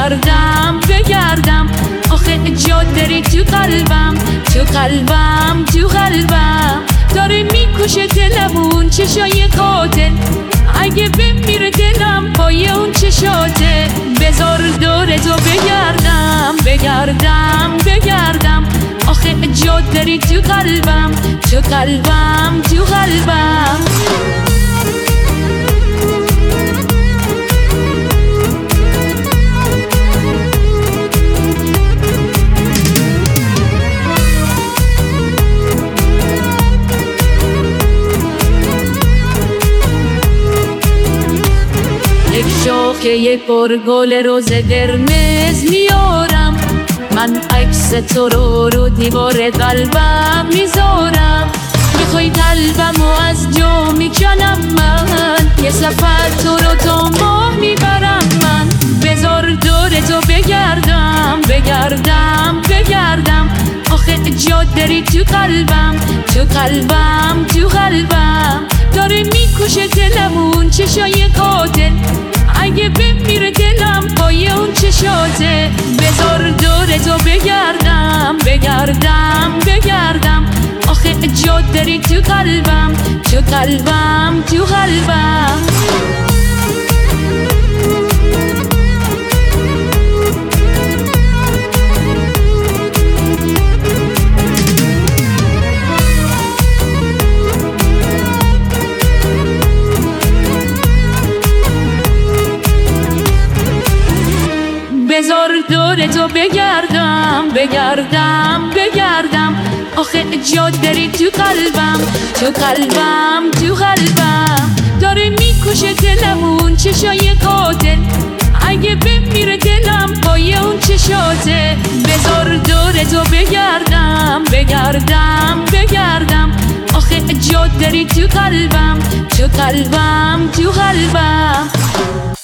بگردم بگردم، آخه جا داری تو قلبم، تو قلبم، تو قلبم. داره میکشه دلمون چشای قاتل، اگه بمیره دلم پای اون چشاته. بذار دور تو بگردم بگردم بگردم، آخه جا داری تو قلبم، تو قلبم، تو قلبم. یک شاخه پرگل روز قرمز میارم، من عکس تو رو دیوار قلبم میذارم. میخوای قلبمو از جا میکنم من، یه سفر تو رو تا ماه میبرم من. بذار دور تو بگردم بگردم بگردم، آخه جا داری تو قلبم، تو قلبم، تو قلبم. داره میکشه دلمون چشای قاتل، اگه بمیره دلم پای اون چشاته. بذار دور تو بگردم بگردم بگردم، آخه جا داری تو قلبم، تو قلبم، تو قلبم. بذار دور تو بگردم بگردم بگردم، آخه جا داری تو قلبم، تو قلبم، تو قلبم. داره میکشه دلمون چشای قاتل، اگه بمیره دلم پای اون چشاته. بذار دور تو بگردم بگردم بگردم، آخه جا داری تو قلبم، تو قلبم، تو قلبم.